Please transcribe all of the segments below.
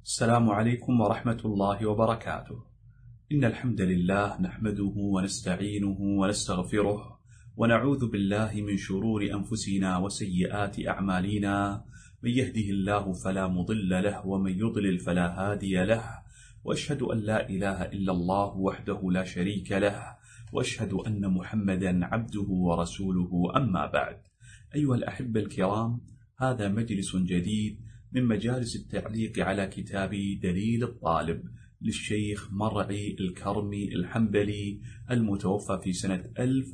السلام عليكم ورحمة الله وبركاته. إن الحمد لله نحمده ونستعينه ونستغفره ونعوذ بالله من شرور أنفسنا وسيئات أعمالنا، من يهده الله فلا مضل له ومن يضلل فلا هادي له، وأشهد أن لا إله إلا الله وحده لا شريك له، وأشهد أن محمدا عبده ورسوله. أما بعد، أيها الأحبة الكرام، هذا مجلس جديد من مجالس التعليق على كتاب دليل الطالب للشيخ مرعي الكرمي الحنبلي المتوفى في سنة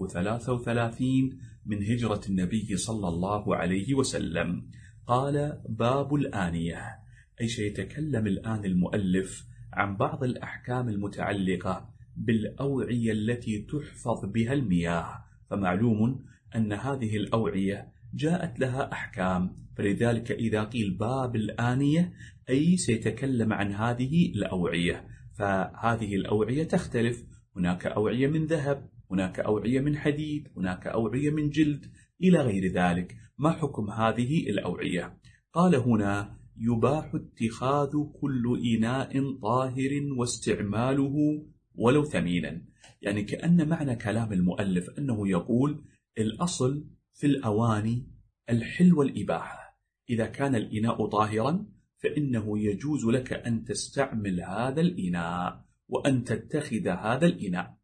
1033 من هجرة النبي صلى الله عليه وسلم. قال: باب الآنية، أي سيتكلم الآن المؤلف عن بعض الأحكام المتعلقة بالأوعية التي تحفظ بها المياه. فمعلوم أن هذه الأوعية جاءت لها أحكام، فلذلك إذا قيل باب الآنية أي سيتكلم عن هذه الأوعية. فهذه الأوعية تختلف، هناك أوعية من ذهب، هناك أوعية من حديد، هناك أوعية من جلد، إلى غير ذلك. ما حكم هذه الأوعية؟ قال هنا: يباح اتخاذ كل إناء طاهر واستعماله ولو ثمينا. يعني كأن معنى كلام المؤلف أنه يقول الأصل في الأواني الحل والإباحة. إذا كان الإناء طاهرا فإنه يجوز لك أن تستعمل هذا الإناء وأن تتخذ هذا الإناء.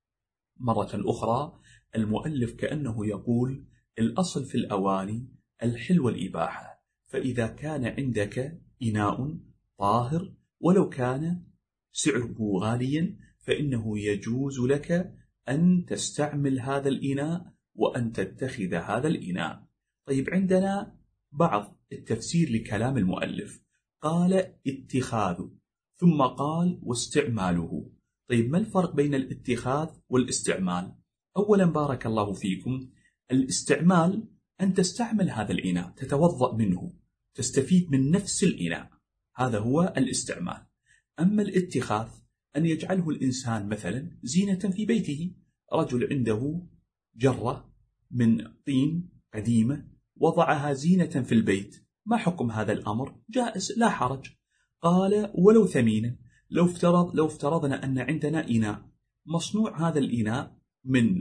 مرة أخرى المؤلف كأنه يقول الأصل في الأواني الحل والإباحة، فإذا كان عندك إناء طاهر ولو كان سعره غاليا فإنه يجوز لك أن تستعمل هذا الإناء وأن تتخذ هذا الإناء. طيب، عندنا بعض التفسير لكلام المؤلف. قال اتخاذ، ثم قال واستعماله. طيب، ما الفرق بين الاتخاذ والاستعمال؟ أولا بارك الله فيكم، الاستعمال أن تستعمل هذا الإناء، تتوضأ منه، تستفيد من نفس الإناء، هذا هو الاستعمال. أما الاتخاذ أن يجعله الإنسان مثلا زينة في بيته. رجل عنده جرة من طين قديمة وضعها زينة في البيت، ما حكم هذا الأمر؟ جائز، لا حرج. قال ولو ثمينا، لو افترضنا أن عندنا إناء مصنوع هذا الإناء من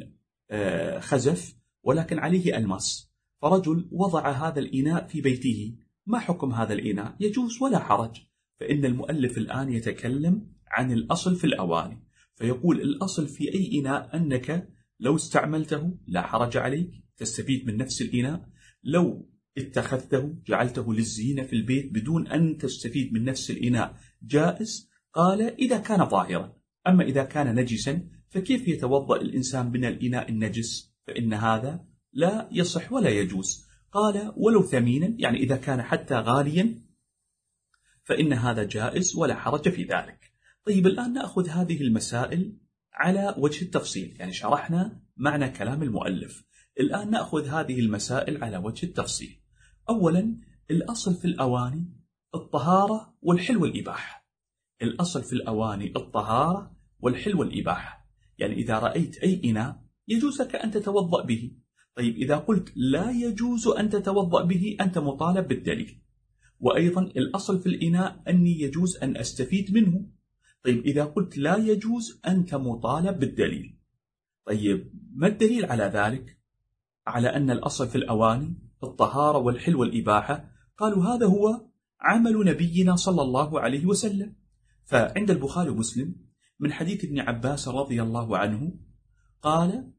خزف ولكن عليه ألماس، فرجل وضع هذا الإناء في بيته، ما حكم هذا الإناء؟ يجوز ولا حرج. فإن المؤلف الآن يتكلم عن الأصل في الأواني، فيقول الأصل في أي إناء أنك لو استعملته لا حرج عليك، تستفيد من نفس الإناء. لو اتخذته جعلته للزينة في البيت بدون أن تستفيد من نفس الإناء جائز. قال إذا كان ظاهرا، أما إذا كان نجسا فكيف يتوضأ الإنسان من الإناء النجس؟ فإن هذا لا يصح ولا يجوز. قال ولو ثمينا، يعني إذا كان حتى غاليا فإن هذا جائز ولا حرج في ذلك. طيب، الآن نأخذ هذه المسائل على وجه التفصيل، يعني شرحنا معنى كلام المؤلف، الآن نأخذ هذه المسائل على وجه التفصيل. أولا، الأصل في الأواني الطهارة والحل والإباحة. الأصل في الأواني الطهارة والحل والإباحة، يعني إذا رأيت أي إناء يجوز لك أن تتوضأ به. طيب، إذا قلت لا يجوز أن تتوضأ به أنت مطالب بالدليل. وأيضا الأصل في الإناء أني يجوز أن أستفيد منه. طيب، إذا قلت لا يجوز أنت مطالب بالدليل. طيب، ما الدليل على ذلك؟ على أن الأصل في الأواني الطهارة والحل والإباحة، قالوا هذا هو عمل نبينا صلى الله عليه وسلم. فعند البخاري ومسلم من حديث ابن عباس رضي الله عنه قال،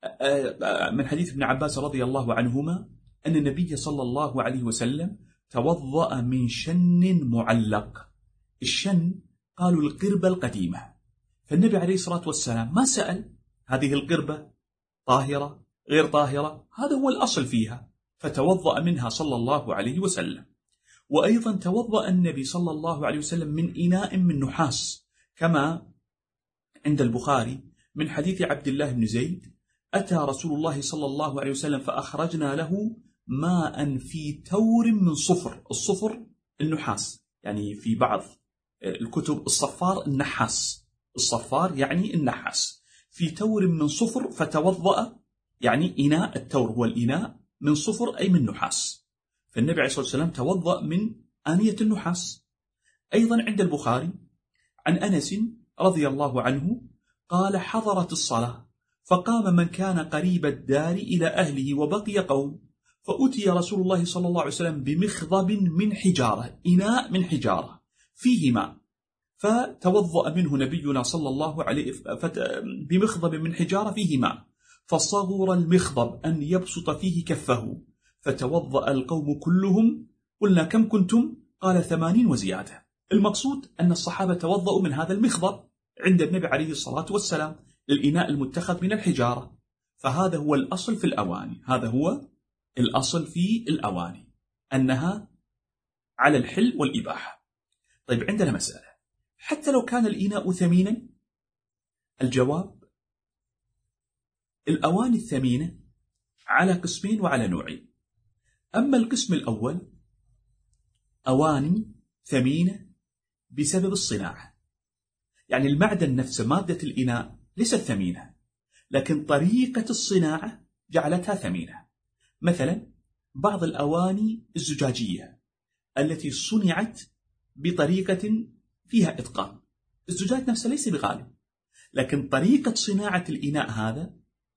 من حديث ابن عباس رضي الله عنهما أن النبي صلى الله عليه وسلم توضأ من شن معلق. الشن قالوا القربة القديمة، فالنبي عليه الصلاة والسلام ما سأل هذه القربة طاهرة غير طاهرة، هذا هو الأصل فيها، فتوضأ منها صلى الله عليه وسلم. وأيضا توضأ النبي صلى الله عليه وسلم من إناء من نحاس، كما عند البخاري من حديث عبد الله بن زيد: أتى رسول الله صلى الله عليه وسلم فأخرجنا له ماء في تور من صفر. الصفر النحاس، يعني في بعض الكتب الصفار النحاس، الصفار يعني النحاس، في تور من صفر فتوضأ، يعني إناء التور هو الإناء من صفر أي من نحاس. فالنبي عليه الصلاة والسلام توضأ من آنية النحاس. أيضا عند البخاري عن أنس رضي الله عنه قال: حضرت الصلاة فقام من كان قريب الدار إلى أهله وبقي قوم، فأتي رسول الله صلى الله عليه وسلم بمخضب من حجارة، إناء من حجارة فيه ماء، فتوضأ منه نبينا صلى الله عليه بمخضب من حجارة فيه ماء، فصغر المخضب أن يبسط فيه كفه، فتوضأ القوم كلهم. قلنا: كم كنتم؟ قال: 80 وزيادة. المقصود أن الصحابة توضأوا من هذا المخضب عند النبي عليه الصلاة والسلام، الإناء المتخذ من الحجارة. فهذا هو الأصل في الأواني، هذا هو الأصل في الأواني، أنها على الحل والإباحة. طيب، عندنا مسألة: حتى لو كان الإناء ثمينا؟ الجواب: الأواني الثمينة على قسمين وعلى نوعين. أما القسم الأول أواني ثمينة بسبب الصناعة، يعني المعدن نفسه، مادة الإناء ليست ثمينة، لكن طريقة الصناعة جعلتها ثمينة. مثلا بعض الأواني الزجاجية التي صنعت بطريقة فيها إتقان، الزجاج نفسه ليس بغالي، لكن طريقة صناعة الإناء هذا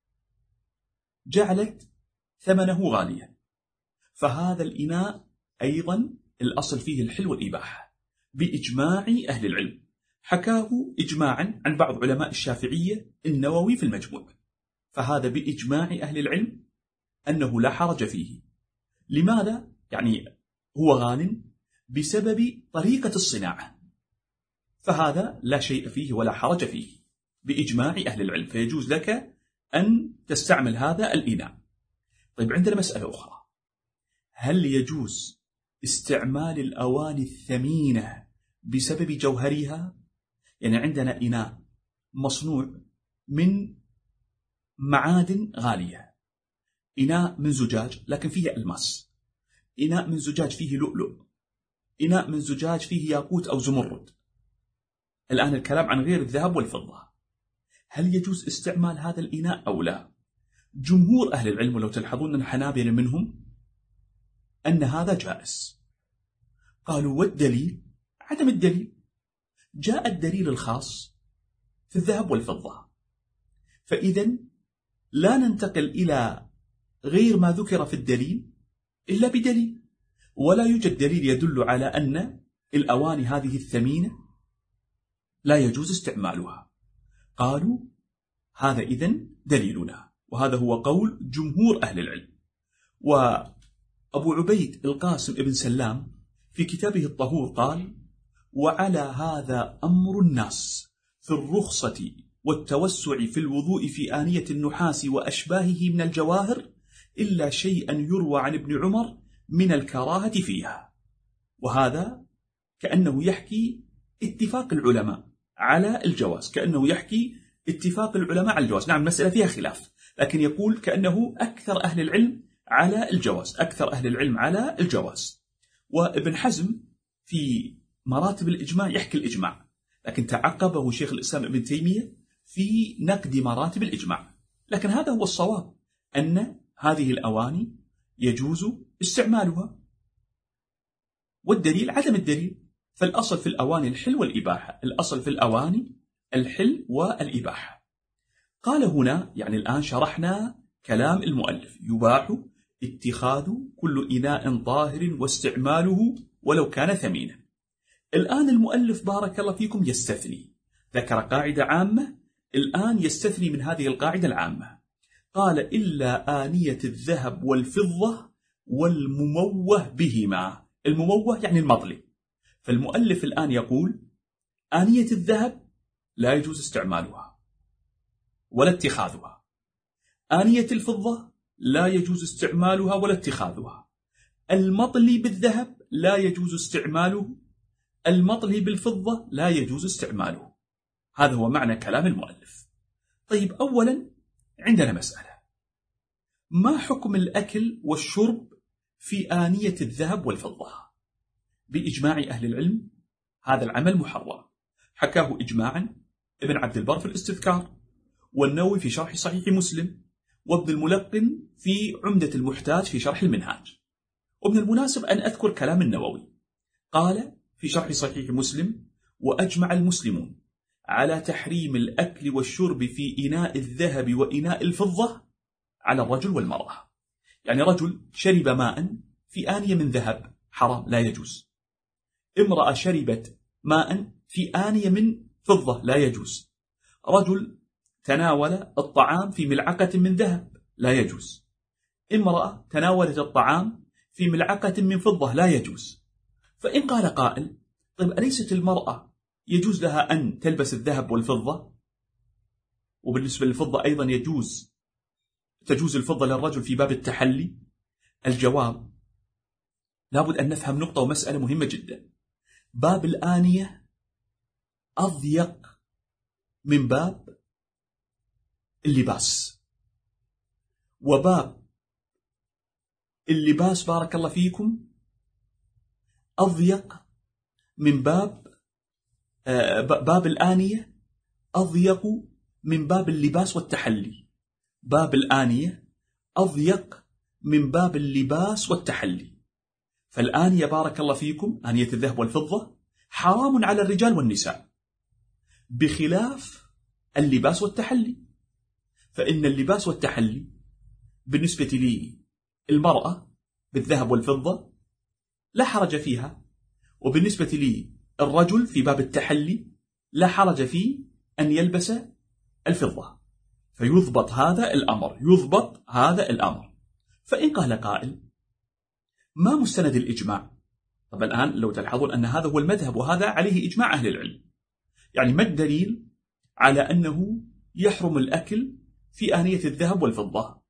جعلت ثمنه غاليا، فهذا الإناء أيضا الأصل فيه الحل والإباحة بإجماع أهل العلم. حكاه إجماعا عن بعض علماء الشافعية النووي في المجموع، فهذا بإجماع أهل العلم أنه لا حرج فيه. لماذا؟ يعني هو غان بسبب طريقة الصناعة، فهذا لا شيء فيه ولا حرج فيه بإجماع أهل العلم، فيجوز لك أن تستعمل هذا الإناء. طيب، عندنا مسألة أخرى: هل يجوز استعمال الأواني الثمينة بسبب جوهرها؟ يعني عندنا إناء مصنوع من معادن غالية، إناء من زجاج لكن فيه ألماس، إناء من زجاج فيه لؤلؤ، إناء من زجاج فيه ياقوت أو زمرد. الآن الكلام عن غير الذهب والفضة، هل يجوز استعمال هذا الإناء أو لا؟ جمهور أهل العلم، ولو تلحظون الحنابلة منهم، أن هذا جائز. قالوا: والدليل؟ عدم الدليل. جاء الدليل الخاص في الذهب والفضة، فإذن لا ننتقل إلى غير ما ذكر في الدليل إلا بدليل، ولا يوجد دليل يدل على أن الأواني هذه الثمينة لا يجوز استعمالها. قالوا: هذا إذن دليلنا، وهذا هو قول جمهور أهل العلم. وأبو عبيد القاسم ابن سلام في كتابه الطهور قال: وعلى هذا أمر الناس في الرخصة والتوسع في الوضوء في آنية النحاس وأشباهه من الجواهر، إلا شيئا يروى عن ابن عمر من الكراهة فيها. وهذا كأنه يحكي اتفاق العلماء على الجواز، كأنه يحكي اتفاق العلماء على الجواز. نعم، المسألة فيها خلاف، لكن يقول كأنه أكثر أهل العلم على الجواز، أكثر أهل العلم على الجواز. وابن حزم في مراتب الإجماع يحكي الإجماع، لكن تعقبه شيخ الإسلام ابن تيمية في نقد مراتب الإجماع. لكن هذا هو الصواب، أن هذه الأواني يجوز استعمالها، والدليل عدم الدليل. فالأصل في الأواني الحل والإباحة، الأصل في الأواني الحل والإباحة. قال هنا، يعني الآن شرحنا كلام المؤلف: يباح اتخاذ كل إناء طاهر واستعماله ولو كان ثمينا. الآن المؤلف بارك الله فيكم يستثني، ذكر قاعدة عامة، الآن يستثني من هذه القاعدة العامة. قال: إلا آنية الذهب والفضة والمموه بهما. المموه يعني المطلي. فالمؤلف الآن يقول: آنية الذهب لا يجوز استعمالها ولا اتخاذها، آنية الفضة لا يجوز استعمالها ولا اتخاذها، المطلي بالذهب لا يجوز استعماله، المطلي بالفضة لا يجوز استعماله. هذا هو معنى كلام المؤلف. طيب، أولا عندنا مسألة: ما حكم الأكل والشرب في آنية الذهب والفضة؟ بإجماع أهل العلم هذا العمل محرم، حكاه إجماعا ابن عبد البر في الاستذكار، والنووي في شرح صحيح مسلم، وابن الملقن في عمدة المحتاج في شرح المنهاج. ومن المناسب أن أذكر كلام النووي، قال في شرح صحيح مسلم: وأجمع المسلمون على تحريم الأكل والشرب في إناء الذهب وإناء الفضة على الرجل والمرأة. يعني رجل شرب ماء في آنية من ذهب حرام، لا يجوز. امرأة شربت ماء في آنية من فضة لا يجوز. رجل تناول الطعام في ملعقة من ذهب لا يجوز. امرأة تناولت الطعام في ملعقة من فضة لا يجوز. فإن قال قائل: طيب أليست المرأة يجوز لها أن تلبس الذهب والفضة؟ وبالنسبة للفضة أيضا تجوز الفضة للرجل في باب التحلي؟ الجواب: لابد أن نفهم نقطة ومسألة مهمة جدا. باب الآنية أضيق من باب اللباس، وباب اللباس بارك الله فيكم أضيق من باب الآنية أضيق من باب اللباس والتحلي. باب الآنية أضيق من باب اللباس والتحلي. فالآنية بارك الله فيكم، آنية الذهب والفضة، حرام على الرجال والنساء، بخلاف اللباس والتحلي. فإن اللباس والتحلي بالنسبة للمرأة بالذهب والفضة لا حرج فيها، وبالنسبة للرجل في باب التحلي لا حرج في أن يلبس الفضة. فيضبط هذا الأمر. فإن قال قائل: ما مستند الإجماع؟ طب الآن لو تلاحظون أن هذا هو المذهب وهذا عليه إجماع أهل العلم. يعني ما الدليل على أنه يحرم الأكل في آنية الذهب والفضة؟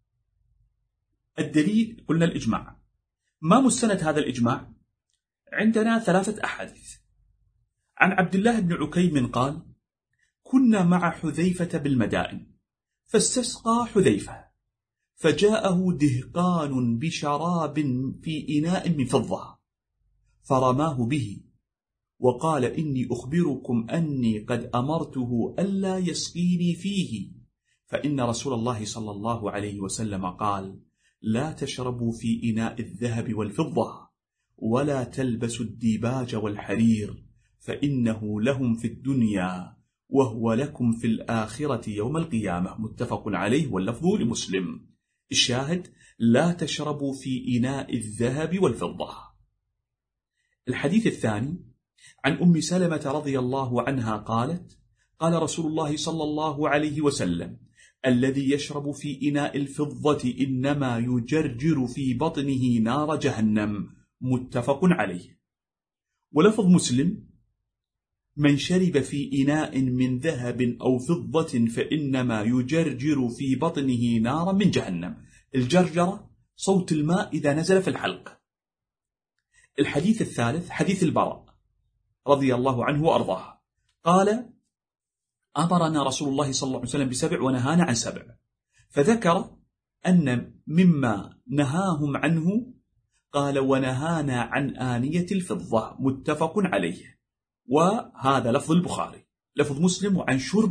الدليل قلنا الإجماع. ما مستند هذا الإجماع؟ عندنا 3 أحاديث. عن عبد الله بن عكيم قال: كنا مع حذيفة بالمدائن فاستسقى حذيفة فجاءه دهقان بشراب في إناء من فضة فرماه به وقال: إني أخبركم أني قد أمرته ألا يسقيني فيه، فإن رسول الله صلى الله عليه وسلم قال: لا تشربوا في إناء الذهب والفضة ولا تلبسوا الديباج والحرير، فإنه لهم في الدنيا وهو لكم في الآخرة يوم القيامة. متفق عليه واللفظ لمسلم. الشاهد: لا تشربوا في إناء الذهب والفضة. الحديث الثاني عن أم سلمة رضي الله عنها قالت: قال رسول الله صلى الله عليه وسلم: الذي يشرب في إناء الفضة إنما يجرجر في بطنه نار جهنم. متفق عليه. ولفظ مسلم: من شرب في إناء من ذهب أو فضة فإنما يجرجر في بطنه نارا من جهنم. الجرجرة صوت الماء إذا نزل في الحلق. الحديث الثالث حديث البراء رضي الله عنه وأرضاه قال: أمرنا رسول الله صلى الله عليه وسلم ب7 ونهانا عن 7، فذكر أن مما نهاهم عنه قال: ونهانا عن آنية الفضة. متفق عليه. وهذا لفظ البخاري. لفظ مسلم: وعن شرب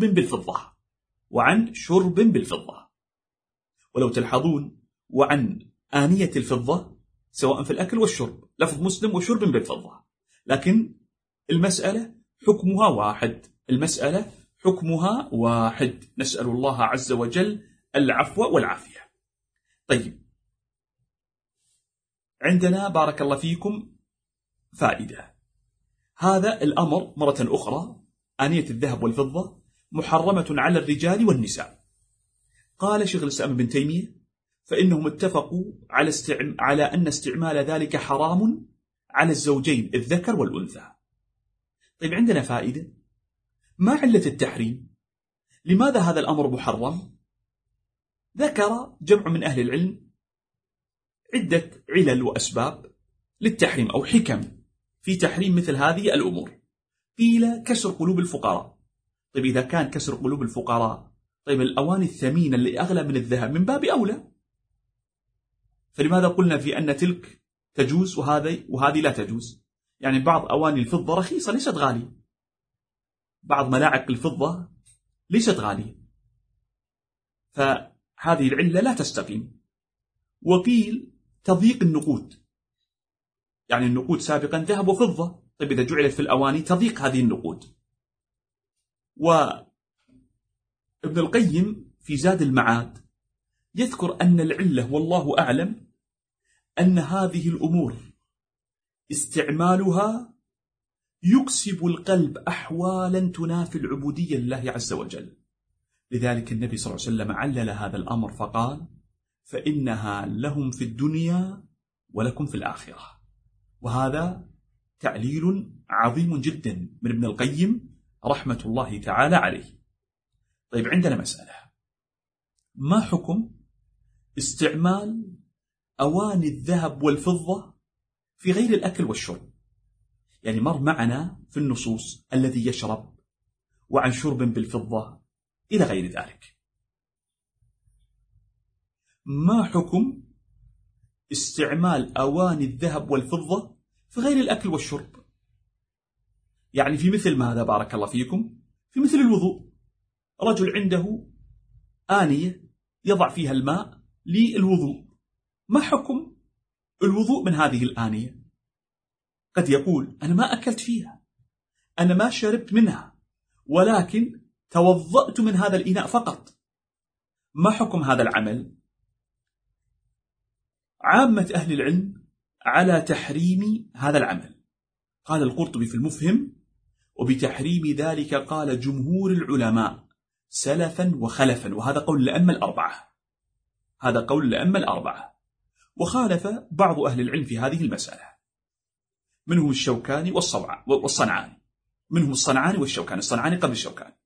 بالفضة. ولو تلحظون حضون آنية الفضة سواء في الأكل والشرب، لفظ مسلم: وشرب بالفضة، لكن المسألة حكمها واحد. نسأل الله عز وجل العفو والعافية. طيب، عندنا بارك الله فيكم فائدة. هذا الأمر مرة أخرى، آنية الذهب والفضة محرمة على الرجال والنساء. قال شيخ الإسلام ابن تيمية: فإنهم اتفقوا على أن استعمال ذلك حرام على الزوجين الذكر والأنثى. طيب، عندنا فائدة. ما علة التحريم؟ لماذا هذا الأمر محرم؟ ذكر جمع من أهل العلم عدة علل وأسباب للتحريم أو حكم في تحريم مثل هذه الأمور. قيل: كسر قلوب الفقراء. طيب، إذا كان كسر قلوب الفقراء، طيب الأواني الثمينة اللي أغلى من الذهب من باب أولى، فلماذا قلنا في أن تلك تجوز وهذه لا تجوز؟ يعني بعض أواني الفضة رخيصة ليست غالية، بعض ملاعق الفضة ليست غالية، فهذه العلة لا تستقيم. وقيل: تضييق النقود، يعني النقود سابقا ذهب وفضة، طيب إذا جعلت في الأواني تضيق هذه النقود. وابن القيم في زاد المعاد يذكر أن العلة والله أعلم أن هذه الأمور استعمالها يكسب القلب أحوالا تنافي العبودية لله عز وجل. لذلك النبي صلى الله عليه وسلم علل هذا الأمر فقال: فإنها لهم في الدنيا ولكم في الآخرة. وهذا تعليل عظيم جدا من ابن القيم رحمة الله تعالى عليه. طيب عندنا مسألة: ما حكم استعمال أواني الذهب والفضة في غير الأكل والشرب؟ يعني مر معنا في النصوص الذي يشرب وعن شرب بالفضة إلى غير ذلك. ما حكم استعمال أواني الذهب والفضة في غير الأكل والشرب؟ يعني في مثل ماذا بارك الله فيكم؟ في مثل الوضوء. رجل عنده آنية يضع فيها الماء للوضوء، ما حكم الوضوء من هذه الآنية؟ قد يقول: أنا ما أكلت فيها، أنا ما شربت منها، ولكن توضأت من هذا الإناء فقط. ما حكم هذا العمل؟ عامة أهل العلم على تحريم هذا العمل. قال القرطبي في المفهم: وبتحريم ذلك قال جمهور العلماء سلفا وخلفا. وهذا قول الأئمة الأربعة، هذا قول الأئمة الأربعة. وخالف بعض أهل العلم في هذه المسألة، منهم الشوكاني والصنعاني، منهم الصنعاني والشوكاني، الصنعاني قبل الشوكاني.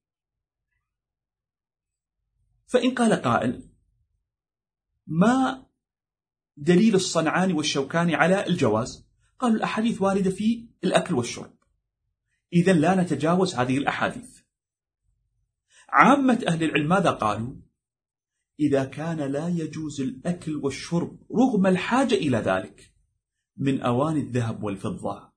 فإن قال قائل: ما دليل الصنعاني والشوكاني على الجواز؟ قالوا: الأحاديث واردة في الأكل والشرب، إذن لا نتجاوز هذه الأحاديث. عامة أهل العلم ماذا قالوا؟ إذا كان لا يجوز الأكل والشرب رغم الحاجة إلى ذلك من أواني الذهب والفضة،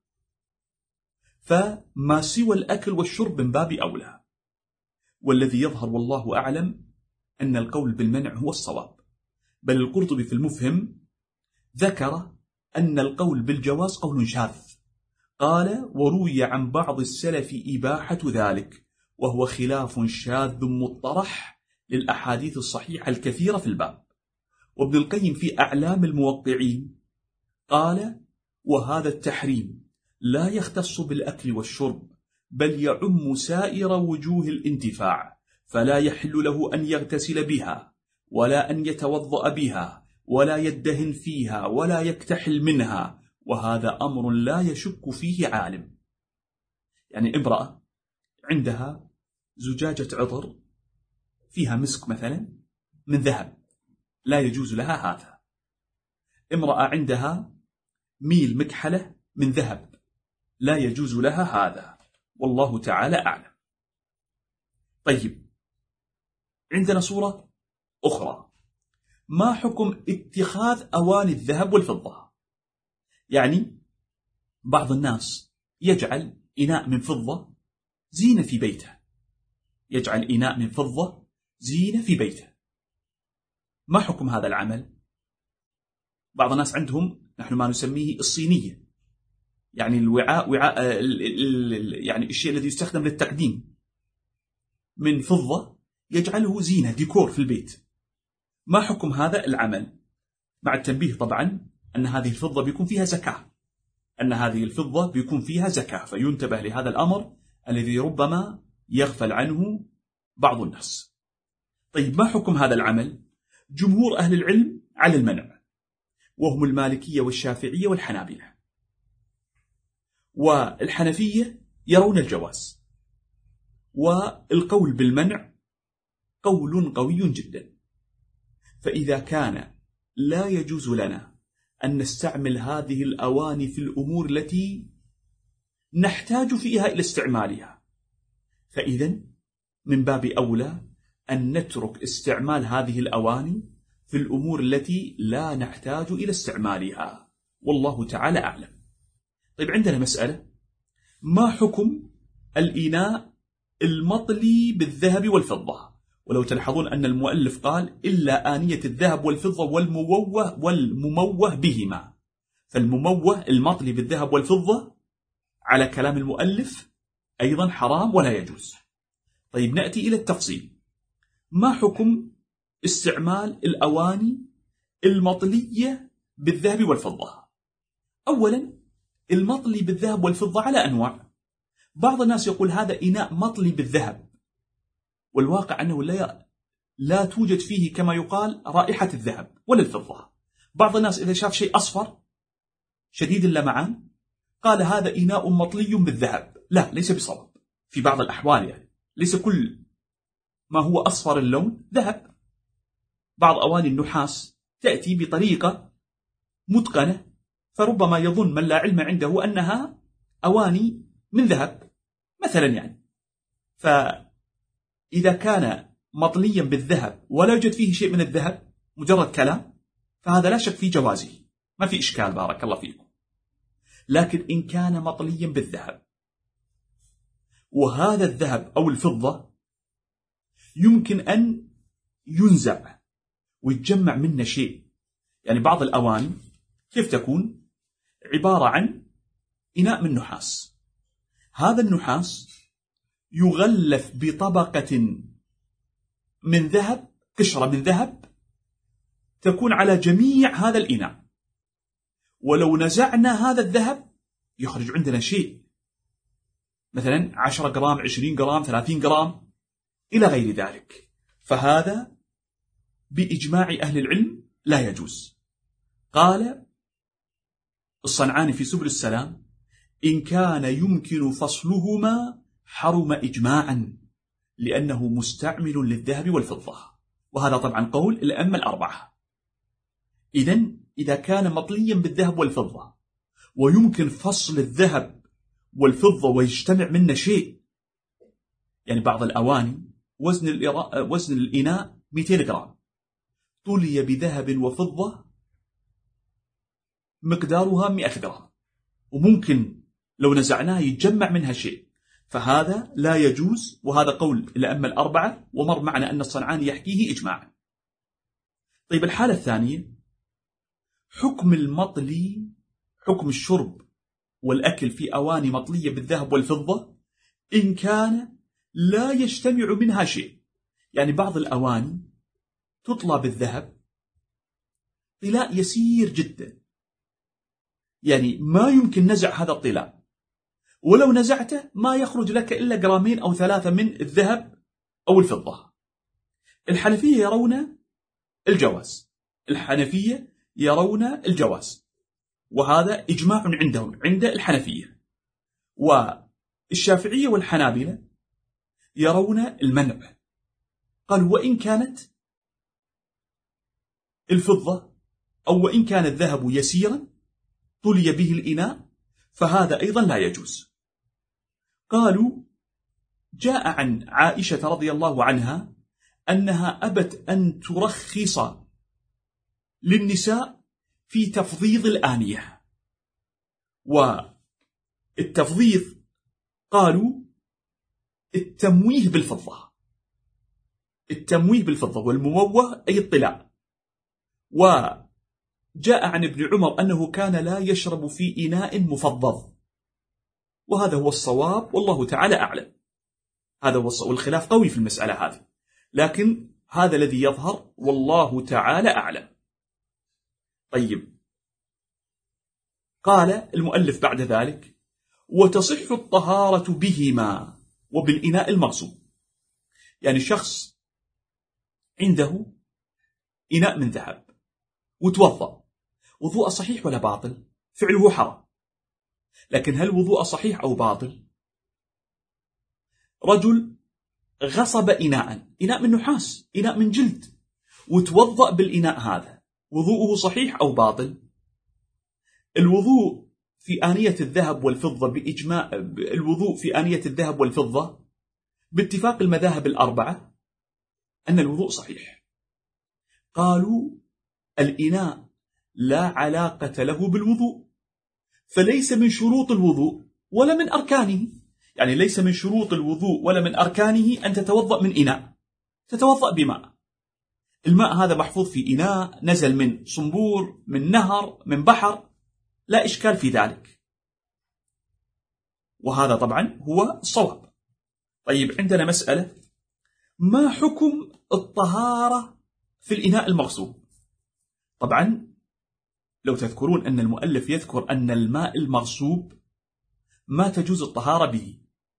فما سوى الأكل والشرب من باب أولى. والذي يظهر والله أعلم أن القول بالمنع هو الصواب. بل القرطبي في المفهم ذكر أن القول بالجواز قول شاذ. قال: وروي عن بعض السلف إباحة ذلك، وهو خلاف شاذ مطرح للأحاديث الصحيحة الكثيرة في الباب. وابن القيم في أعلام الموقعين قال: وهذا التحريم لا يختص بالأكل والشرب، بل يعم سائر وجوه الانتفاع، فلا يحل له أن يغتسل بها، ولا أن يتوضأ بها، ولا يدهن فيها، ولا يكتحل منها، وهذا أمر لا يشك فيه عالم. يعني امرأة عندها زجاجة عطر فيها مسك مثلا من ذهب، لا يجوز لها هذا. امرأة عندها ميل مكحلة من ذهب، لا يجوز لها هذا، والله تعالى أعلم. طيب عندنا صورة أخرى: ما حكم اتخاذ أواني الذهب والفضة؟ يعني بعض الناس يجعل إناء من فضة زينة في بيته، يجعل إناء من فضة زينة في بيته. ما حكم هذا العمل؟ بعض الناس عندهم نحن ما نسميه الصينية، يعني الوعاء يعني الشيء الذي يستخدم للتقديم من فضة، يجعله زينة ديكور في البيت. ما حكم هذا العمل؟ مع التنبيه طبعا أن هذه الفضة بيكون فيها زكاة، أن هذه الفضة بيكون فيها زكاة، فينتبه لهذا الأمر الذي ربما يغفل عنه بعض الناس. طيب ما حكم هذا العمل؟ جمهور أهل العلم على المنع، وهم المالكية والشافعية والحنابلة، والحنفية يرون الجواز، والقول بالمنع قول قوي جدا. فإذا كان لا يجوز لنا أن نستعمل هذه الأواني في الأمور التي نحتاج فيها إلى استعمالها، فإذن من باب أولى أن نترك استعمال هذه الأواني في الأمور التي لا نحتاج إلى استعمالها، والله تعالى أعلم. طيب عندنا مسألة: ما حكم الإناء المطلي بالذهب والفضة؟ ولو تلاحظون أن المؤلف قال: إلا آنية الذهب والفضة والمموه بهما. فالمموه المطلي بالذهب والفضة على كلام المؤلف أيضا حرام ولا يجوز. طيب نأتي إلى التفصيل. ما حكم استعمال الأواني المطلية بالذهب والفضة؟ أولا، المطلي بالذهب والفضة على أنواع. بعض الناس يقول هذا إناء مطلي بالذهب، والواقع أنه لا توجد فيه كما يقال رائحة الذهب ولا الفضة. بعض الناس إذا شاف شيء أصفر شديد اللمعان قال هذا إناء مطلي بالذهب. لا، ليس بصواب في بعض الأحوال، يعني ليس كل ما هو أصفر اللون ذهب. بعض أواني النحاس تأتي بطريقة متقنة، فربما يظن من لا علم عنده أنها أواني من ذهب مثلا يعني. فإذا كان مطليا بالذهب ولا يوجد فيه شيء من الذهب، مجرد كلام، فهذا لا شك في جوازه، ما في إشكال، بارك الله فيكم. لكن إن كان مطليا بالذهب وهذا الذهب أو الفضة يمكن أن ينزع ويتجمع منه شيء، يعني بعض الأواني كيف تكون؟ عبارة عن إناء من نحاس، هذا النحاس يغلف بطبقة من ذهب، قشرة من ذهب تكون على جميع هذا الإناء، ولو نزعنا هذا الذهب يخرج عندنا شيء، مثلا 10 جرام، 20 جرام، 30 جرام إلى غير ذلك. فهذا بإجماع أهل العلم لا يجوز. قال الصنعاني في سبل السلام: إن كان يمكن فصلهما حرم إجماعا لأنه مستعمل للذهب والفضة. وهذا طبعا قول الأئمة الأربعة. إذا كان مطليا بالذهب والفضة ويمكن فصل الذهب والفضة ويجتمع منه شيء، يعني بعض الأواني وزن الإناء 200 جرام طلي بذهب وفضة مقدارها 100 جرام، وممكن لو نزعناه يتجمع منها شيء، فهذا لا يجوز. وهذا قول الأئمة الأربعة، ومر معنا أن الصنعاني يحكيه إجماعا. طيب الحالة الثانية، حكم المطلي، حكم الشرب والأكل في أواني مطلية بالذهب والفضة إن كان لا يجتمع منها شيء. يعني بعض الأواني تطلى بالذهب طلاء يسير جدا، يعني ما يمكن نزع هذا الطلاء، ولو نزعته ما يخرج لك إلا 2 أو 3 من الذهب أو الفضة. الحنفية يرون الجواز، الحنفية يرون الجواز، وهذا إجماع عندهم عند الحنفية. والشافعية والحنابلة يرون المنع، قالوا وإن كانت الفضة أو وإن كان الذهب يسيرا طلي به الإناء فهذا أيضا لا يجوز. قالوا جاء عن عائشة رضي الله عنها أنها أبت أن ترخص للنساء في تفضيض الآنية، والتفضيض قالوا التمويه بالفضة، التمويه بالفضة، والمموه أي الطلاء. وجاء عن ابن عمر أنه كان لا يشرب في إناء مفضض، وهذا هو الصواب والله تعالى أعلم. هذا هو الصواب، والخلاف قوي في المسألة هذه، لكن هذا الذي يظهر والله تعالى أعلم. طيب، قال المؤلف بعد ذلك: وتصح الطهارة بهما وبالإناء المغصوب. يعني شخص عنده إناء من ذهب وتوضأ، وضوء صحيح ولا باطل؟ فعله حرام، لكن هل وضوء صحيح أو باطل؟ رجل غصب إناء من نحاس، إناء من جلد، وتوضأ بالإناء هذا، وضوءه صحيح أو باطل؟ الوضوء في آنية الذهب والفضة بإجماع، الوضوء في آنية الذهب والفضة باتفاق المذاهب الأربعة أن الوضوء صحيح. قالوا الإناء لا علاقة له بالوضوء، فليس من شروط الوضوء ولا من أركانه. يعني ليس من شروط الوضوء ولا من أركانه أن تتوضأ من إناء، تتوضأ بماء. الماء هذا محفوظ في إناء نزل من صنبور، من نهر، من بحر، لا إشكال في ذلك. وهذا طبعا هو الصواب. طيب عندنا مسألة: ما حكم الطهارة في الإناء المغصوب؟ طبعا لو تذكرون أن المؤلف يذكر أن الماء المغصوب ما تجوز الطهارة به.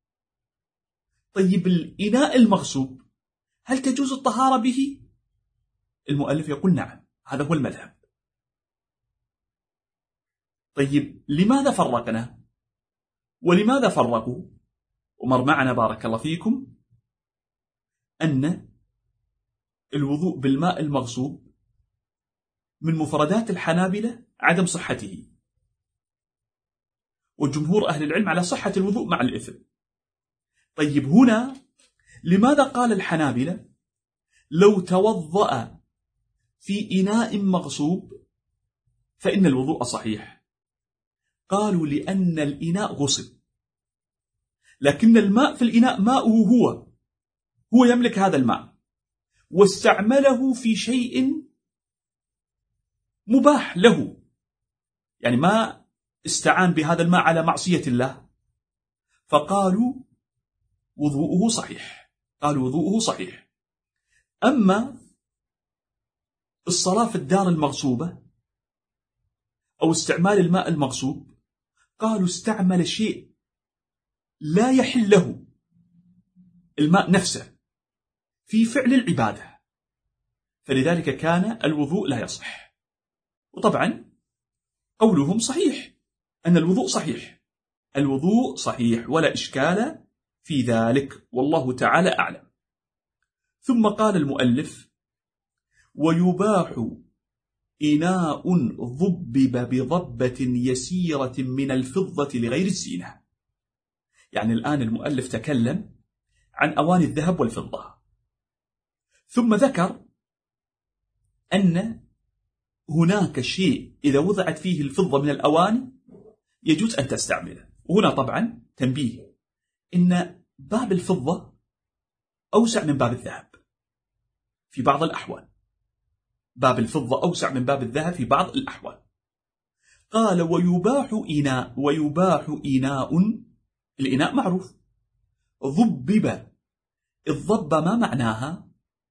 طيب الإناء المغصوب هل تجوز الطهارة به؟ المؤلف يقول نعم، هذا هو المذهب. طيب لماذا فرقنا؟ ولماذا فرقوا؟ ومر معنا بارك الله فيكم أن الوضوء بالماء المغصوب من مفردات الحنابلة عدم صحته، وجمهور أهل العلم على صحة الوضوء مع الإثم. طيب هنا لماذا قال الحنابلة لو توضأ في إناء مغصوب فإن الوضوء صحيح؟ قالوا لأن الإناء غصب، لكن الماء في الإناء ماؤه هو يملك هذا الماء واستعمله في شيء مباح له، يعني ما استعان بهذا الماء على معصية الله، فقالوا وضوءه صحيح. قالوا وضوءه صحيح. أما الصلاة في الدار المغصوبة أو استعمال الماء المغصوب، قالوا استعمل شيء لا يحل له الماء نفسه في فعل العبادة، فلذلك كان الوضوء لا يصح. وطبعا قولهم صحيح أن الوضوء صحيح، الوضوء صحيح ولا إشكال في ذلك، والله تعالى أعلم. ثم قال المؤلف: ويباح إناء ضبب بضبة يسيرة من الفضة لغير الزينة. يعني الآن المؤلف تكلم عن أواني الذهب والفضة، ثم ذكر أن هناك شيء إذا وضعت فيه الفضة من الأواني يجوز أن تستعمله. وهنا طبعا تنبيه إن باب الفضة أوسع من باب الذهب في بعض الأحوال، باب الفضة أوسع من باب الذهب في بعض الأحوال. قال: ويباح إناء، الإناء معروف، ضبب. الضب ما معناها؟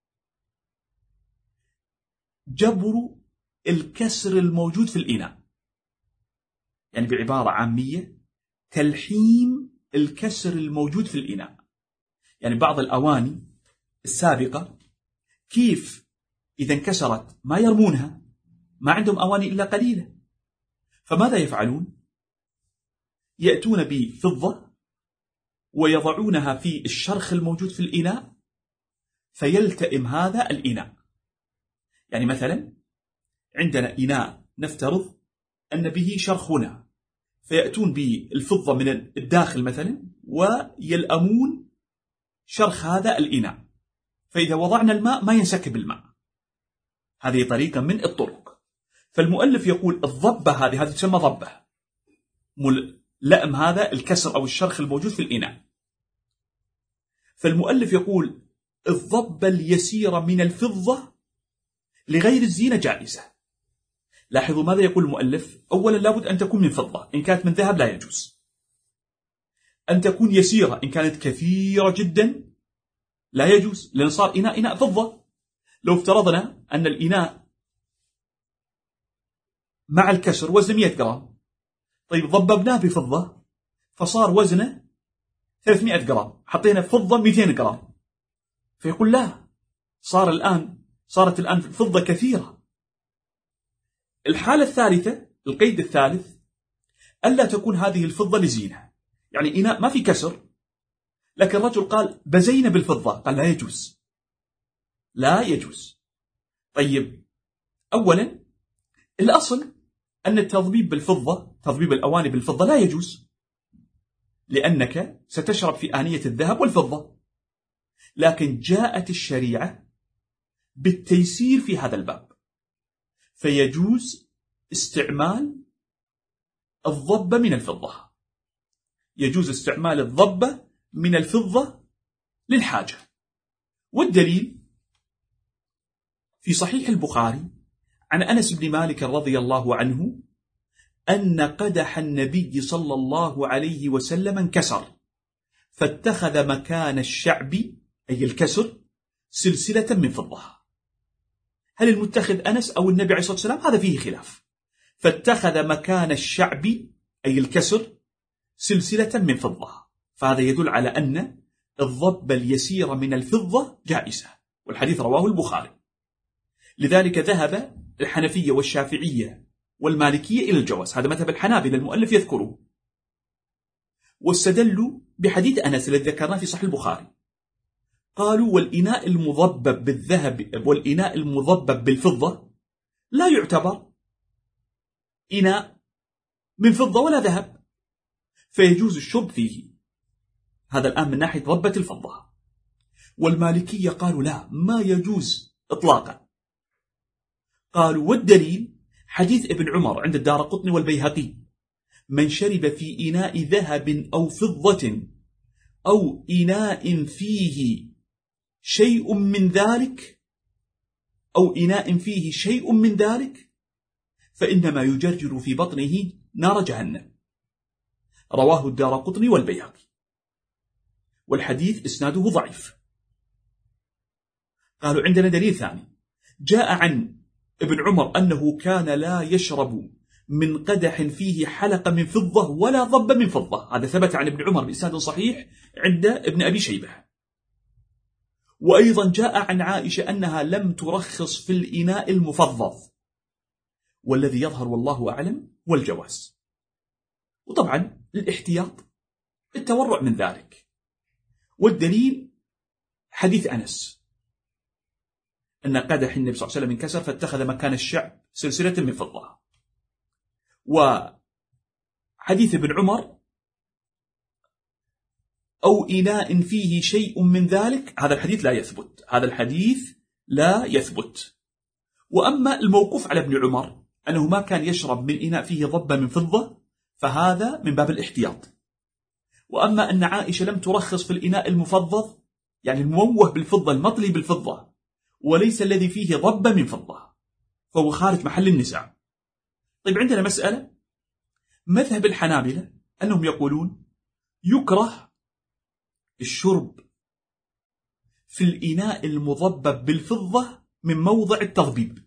جبر الكسر الموجود في الإناء، يعني بعبارة عامية تلحيم الكسر الموجود في الإناء. يعني بعض الأواني السابقة كيف إذا انكسرت ما يرمونها، ما عندهم أواني إلا قليلة، فماذا يفعلون؟ يأتون بفضة ويضعونها في الشرخ الموجود في الإناء فيلتئم هذا الإناء. يعني مثلا عندنا إناء نفترض أن به شرخ هنا، فيأتون بالفضة من الداخل مثلا ويلأمون شرخ هذا الإناء، فإذا وضعنا الماء ما ينسكب الماء. هذه طريقة من الطرق. فالمؤلف يقول الضبة هذه تسمى ضبة، لأم هذا الكسر أو الشرخ الموجود في الإناء. فالمؤلف يقول الضبة اليسيرة من الفضة لغير الزينة جائزة. لاحظوا ماذا يقول المؤلف: أولا لابد أن تكون من فضة، إن كانت من ذهب لا يجوز. أن تكون يسيرة، إن كانت كثيرة جدا لا يجوز، لأن صار إناء فضة. لو افترضنا أن الإناء مع الكسر وزن 100 جرام، طيب ضببناه بفضة فصار وزنه 300 جرام، حطينا فضة 200 جرام، فيقول لا، صارت الآن الفضة كثيرة. الحالة الثالثة، القيد الثالث، ألا تكون هذه الفضة لزينة، يعني إناء ما في كسر لكن الرجل قال بزينا بالفضة، قال لا يجوز، لا يجوز. طيب أولا الأصل أن التضبيب بالفضة، تضبيب الأواني بالفضة لا يجوز، لأنك ستشرب في آنية الذهب والفضة، لكن جاءت الشريعة بالتيسير في هذا الباب، فيجوز استعمال الضبة من الفضة، يجوز استعمال الضبة من الفضة للحاجة. والدليل في صحيح البخاري عن أنس بن مالك رضي الله عنه أن قدح النبي صلى الله عليه وسلم انكسر، فاتخذ مكان الشعب أي الكسر سلسلة من فضة. هل المتخذ أنس أو النبي عليه الصلاة والسلام؟ هذا فيه خلاف. فاتخذ مكان الشعب أي الكسر سلسلة من فضة، فهذا يدل على أن الضب اليسير من الفضة جائزة، والحديث رواه البخاري. لذلك ذهب الحنفية والشافعية والمالكية إلى الجواز، هذا مذهب الحنابلة المؤلف يذكره، واستدلوا بحديث أنس الذي ذكرناه في صحيح البخاري. قالوا والإناء المضبب بالذهب والإناء المضبب بالفضة لا يعتبر إناء من فضة ولا ذهب، فيجوز الشرب فيه. هذا الآن من ناحية ضبة الفضة. والمالكية قالوا لا، ما يجوز إطلاقا. قالوا والدليل حديث ابن عمر عند الدارقطني والبيهقي: من شرب في إناء ذهب أو فضة أو إناء فيه شيء من ذلك أو إناء فيه شيء من ذلك فإنما يجرجر في بطنه نار جهنم. رواه الدارقطني والبيهقي، والحديث إسناده ضعيف. قالوا عندنا دليل ثاني، جاء عن ابن عمر أنه كان لا يشرب من قدح فيه حلقة من فضة ولا ضب من فضة، هذا ثبت عن ابن عمر بإسناد صحيح عند ابن أبي شيبة. وأيضا جاء عن عائشة أنها لم ترخص في الإناء المفضض، والذي يظهر والله أعلم والجواز. وطبعا الاحتياط التورع من ذلك. والدليل حديث أنس أن قدح النبي صلى الله عليه وسلم انكسر فاتخذ مكان الشعب سلسلة من فضة. وحديث ابن عمر أو إناء فيه شيء من ذلك، هذا الحديث لا يثبت، هذا الحديث لا يثبت. وأما الموقوف على ابن عمر أنه ما كان يشرب من إناء فيه ضبة من فضة فهذا من باب الاحتياط. وأما أن عائشة لم ترخص في الإناء المفضض، يعني المموه بالفضة المطلي بالفضة وليس الذي فيه ضبة من فضة، فهو خارج محل النزاع. طيب عندنا مسألة، مذهب الحنابلة أنهم يقولون يكره الشرب في الإناء المضبب بالفضة من موضع التضبيب،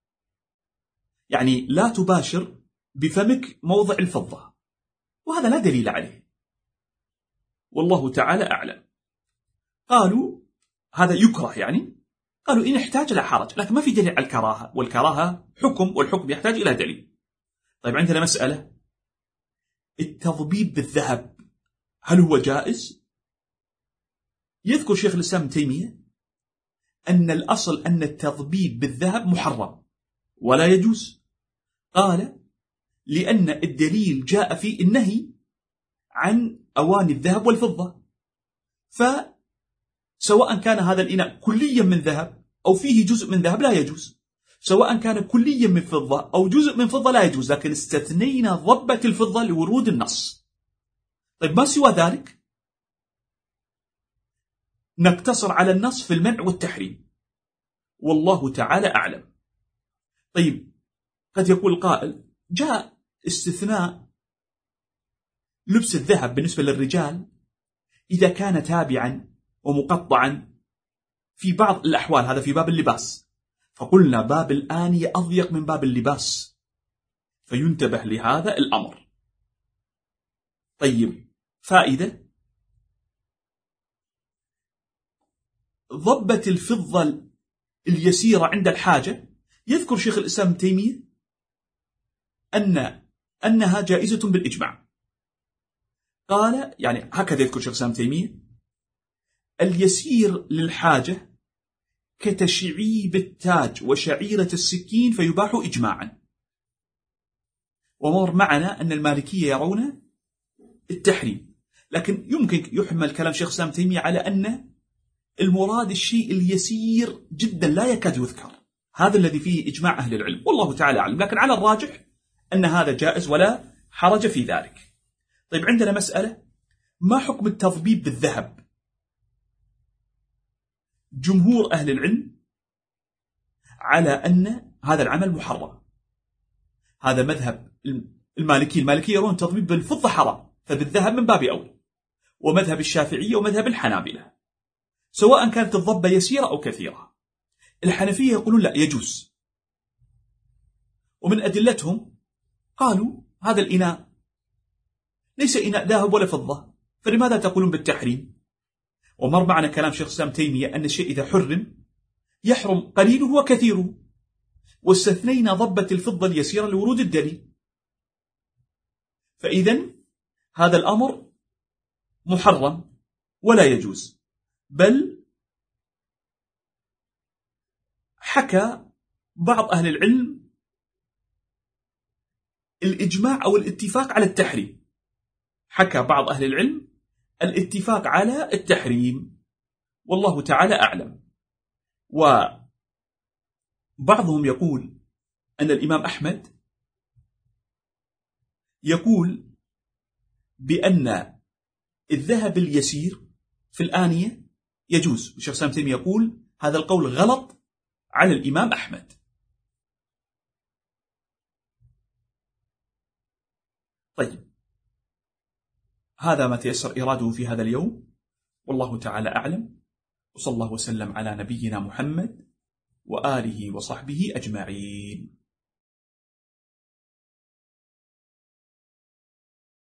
يعني لا تباشر بفمك موضع الفضة، وهذا لا دليل عليه والله تعالى أعلم. قالوا هذا يكره، يعني قالوا إن احتاج لا حرج، لكن ما في دليل على الكراهة، والكراهة حكم والحكم يحتاج إلى دليل. طيب عندنا مسألة، التضبيب بالذهب هل هو جائز؟ يذكر شيخ الإسلام ابن تيمية أن الأصل أن التضبيب بالذهب محرم ولا يجوز. قال لأن الدليل جاء في النهي عن أواني الذهب والفضة، فسواء كان هذا الإناء كليا من ذهب أو فيه جزء من ذهب لا يجوز، سواء كان كليا من فضة أو جزء من فضة لا يجوز، لكن استثنينا ضبة الفضة لورود النص. طيب ما سوى ذلك نقتصر على النص في المنع والتحريم والله تعالى أعلم. طيب قد يقول قائل جاء استثناء لبس الذهب بالنسبة للرجال إذا كان تابعا ومقطعا في بعض الأحوال، هذا في باب اللباس، فقلنا باب الآنية أضيق من باب اللباس، فينتبه لهذا الأمر. طيب فائدة، ضبة الفضة اليسيرة عند الحاجة، يذكر شيخ الإسلام ابن تيمية أنها جائزة بالإجماع. قال يعني هكذا يذكر شيخ الإسلام ابن تيمية: اليسير للحاجة كتشعيب التاج وشعيرة السكين فيباح إجماعا. ومر معنا أن المالكية يرون التحريم، لكن يمكن يحمل كلام شيخ الإسلام ابن تيمية على أن المراد الشيء اليسير جدا لا يكاد يذكر، هذا الذي فيه إجماع أهل العلم والله تعالى أعلم، لكن على الراجح أن هذا جائز ولا حرج في ذلك. طيب عندنا مسألة، ما حكم التضبيب بالذهب؟ جمهور أهل العلم على أن هذا العمل محرم، هذا مذهب المالكية يرون تضبيب بالفضة حرام، فبالذهب من باب أولى، ومذهب الشافعية ومذهب الحنابلة، سواء كانت الضبة يسيرة أو كثيرة. الحنفية يقولون لا، يجوز، ومن أدلتهم قالوا هذا الإناء ليس إناء ذهب ولا فضة، فلماذا تقولون بالتحريم؟ ومر معنا كلام شيخ الإسلام تيمية أن الشيء إذا حرم يحرم قليله وكثيره، واستثنينا ضبة الفضة اليسيرة لورود الدليل. فإذن هذا الأمر محرم ولا يجوز. بل حكى بعض أهل العلم الإجماع أو الاتفاق على التحريم، حكى بعض أهل العلم الاتفاق على التحريم، والله تعالى أعلم. وبعضهم يقول أن الإمام أحمد يقول بأن الذهب اليسير في الآنية يجوز، والشيخ الإسلام تيمية يقول هذا القول غلط على الإمام أحمد. طيب، هذا ما تيسر إراده في هذا اليوم، والله تعالى أعلم، وصلى الله وسلم على نبينا محمد وآله وصحبه أجمعين.